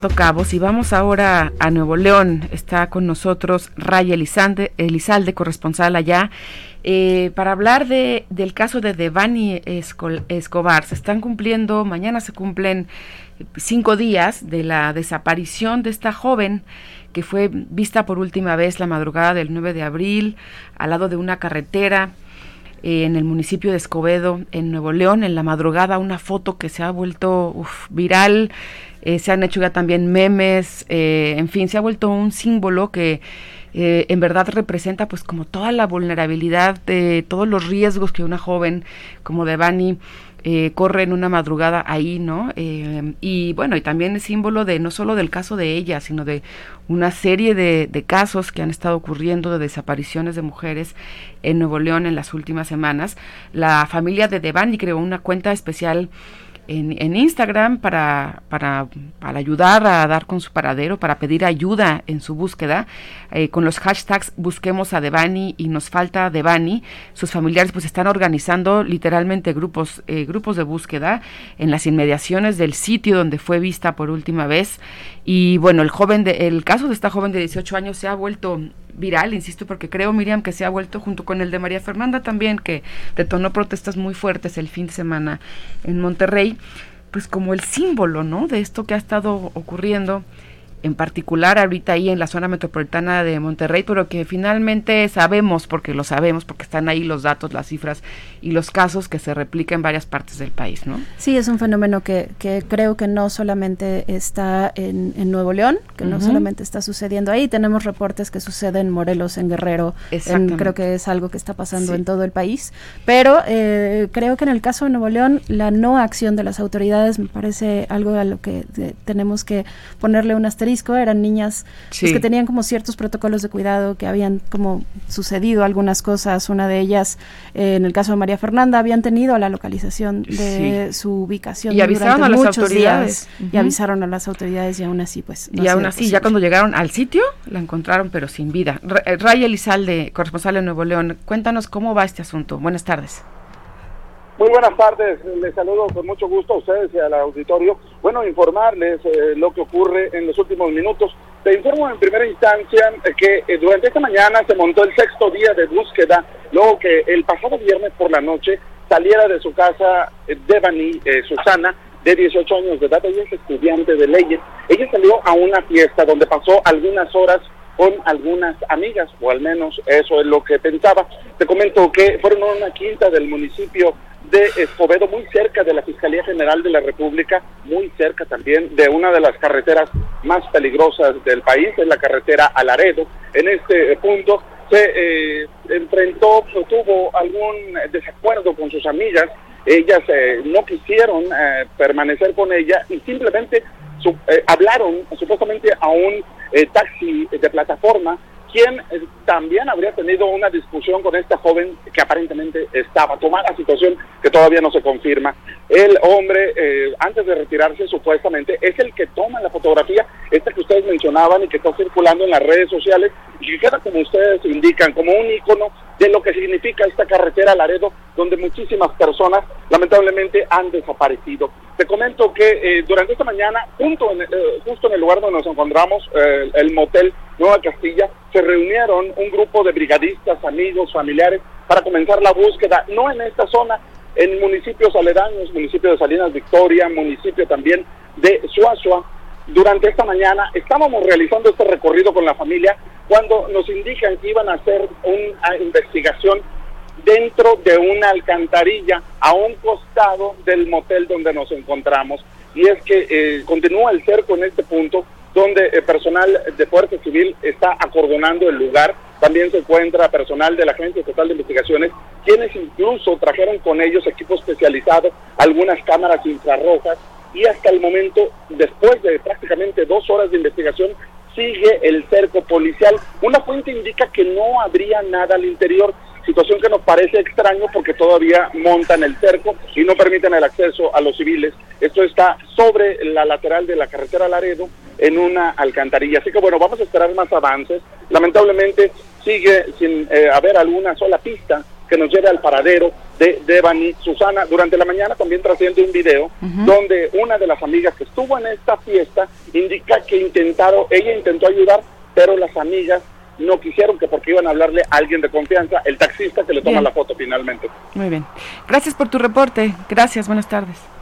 Cabos y vamos ahora a Nuevo León. Está con nosotros Raya Elizalde, corresponsal allá, para hablar del caso de Devani Escobar. Mañana se cumplen 5 días de la desaparición de esta joven que fue vista por última vez la madrugada del 9 de abril al lado de una carretera en el municipio de Escobedo, en Nuevo León. En la madrugada, una foto que se ha vuelto viral. Se han hecho ya también memes, en fin, se ha vuelto un símbolo que en verdad representa pues como toda la vulnerabilidad de todos los riesgos que una joven como Devani corre en una madrugada ahí, ¿no? Y bueno, y también es símbolo de no solo del caso de ella, sino de una serie de casos que han estado ocurriendo de desapariciones de mujeres en Nuevo León en las últimas semanas. La familia de Devani creó una cuenta especial en Instagram para ayudar a dar con su paradero, para pedir ayuda en su búsqueda, con los hashtags Busquemos a Devani y Nos Falta Devani. Sus familiares pues están organizando literalmente grupos de búsqueda en las inmediaciones del sitio donde fue vista por última vez. Y bueno, el caso de esta joven de 18 años se ha vuelto viral, insisto, porque creo, Miriam, que se ha vuelto, junto con el de María Fernanda también, que detonó protestas muy fuertes el fin de semana en Monterrey, pues como el símbolo, ¿no?, de esto que ha estado ocurriendo, en particular ahorita ahí en la zona metropolitana de Monterrey, pero que finalmente sabemos, porque están ahí los datos, las cifras y los casos que se replican en varias partes del país, ¿no? Sí, es un fenómeno que creo que no solamente está en Nuevo León, que no solamente está sucediendo ahí, tenemos reportes que suceden en Morelos, en Guerrero, creo que es algo que está pasando en todo el país, pero creo que en el caso de Nuevo León, la no acción de las autoridades me parece algo a lo que tenemos que ponerle un asterisco. Eran niñas pues, que tenían como ciertos protocolos de cuidado, que habían como sucedido algunas cosas. Una de ellas, en el caso de María Fernanda, habían tenido la localización de su ubicación y avisaron a las autoridades y avisaron a las autoridades, y aún así pues no, y aún así ya cuando llegaron al sitio la encontraron pero sin vida. Raya Elizalde, corresponsal en Nuevo León, cuéntanos cómo va este asunto. Buenas tardes. Muy buenas tardes, les saludo con mucho gusto a ustedes y al auditorio. Bueno, informarles lo que ocurre en los últimos minutos. Te informo en primera instancia que durante esta mañana se montó el 6º día de búsqueda, luego que el pasado viernes por la noche saliera de su casa Devani Susana, de 18 años de edad. Ella es estudiante de leyes. Ella salió a una fiesta donde pasó algunas horas con algunas amigas, o al menos eso es lo que pensaba. Te comento que fueron a una quinta del municipio de Escobedo, muy cerca de la Fiscalía General de la República, muy cerca también de una de las carreteras más peligrosas del país, es la carretera a Laredo. En este punto se tuvo algún desacuerdo con sus amigas. Ellas no quisieron permanecer con ella y simplemente hablaron supuestamente a un taxi de plataforma, quien también habría tenido una discusión con esta joven que aparentemente estaba tomada, situación que todavía no se confirma. El hombre, antes de retirarse supuestamente, es el que toma la fotografía, esta que ustedes mencionaban y que está circulando en las redes sociales, y que queda, como ustedes indican, como un ícono de lo que significa esta carretera Laredo, donde muchísimas personas lamentablemente han desaparecido. Te comento que durante esta mañana, justo en el lugar donde nos encontramos, el motel Nueva Castilla, se reunieron un grupo de brigadistas, amigos, familiares, para comenzar la búsqueda, no en esta zona, en municipios aledaños, municipio de Salinas Victoria, municipio también de Suazua. Durante esta mañana estábamos realizando este recorrido con la familia cuando nos indican que iban a hacer una investigación dentro de una alcantarilla a un costado del motel donde nos encontramos. Y es que continúa el cerco en este punto, donde personal de Fuerza Civil está acordonando el lugar. También se encuentra personal de la Agencia Estatal de Investigaciones, quienes incluso trajeron con ellos equipo especializado, algunas cámaras infrarrojas, y hasta el momento, después de prácticamente 2 horas de investigación, sigue el cerco policial. Una fuente indica que no habría nada al interior, situación que nos parece extraño porque todavía montan el cerco y no permiten el acceso a los civiles. Esto está sobre la lateral de la carretera Laredo, en una alcantarilla. Así que bueno, vamos a esperar más avances. Lamentablemente sigue sin haber alguna sola pista que nos lleve al paradero de Devani. Susana, durante la mañana también trasciende un video donde una de las amigas que estuvo en esta fiesta indica que ella intentó ayudar, pero las amigas no quisieron, que porque iban a hablarle a alguien de confianza, el taxista que le toma la foto finalmente. Muy bien. Gracias por tu reporte. Gracias, buenas tardes.